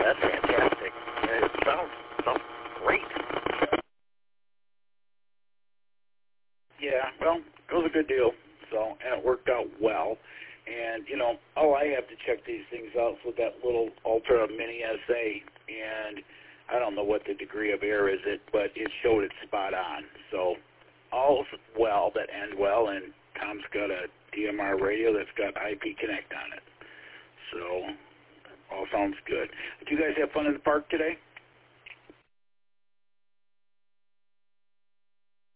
that's fantastic. It sounds great. Yeah, well, it was a good deal, and it worked out well. And, all I have to check these things out with that little Ultra Mini SA, and I don't know what the degree of error is, but it showed it spot on. So all's well that end well, and Tom's got a DMR radio that's got IP Connect on it. So all sounds good. Did you guys have fun in the park today?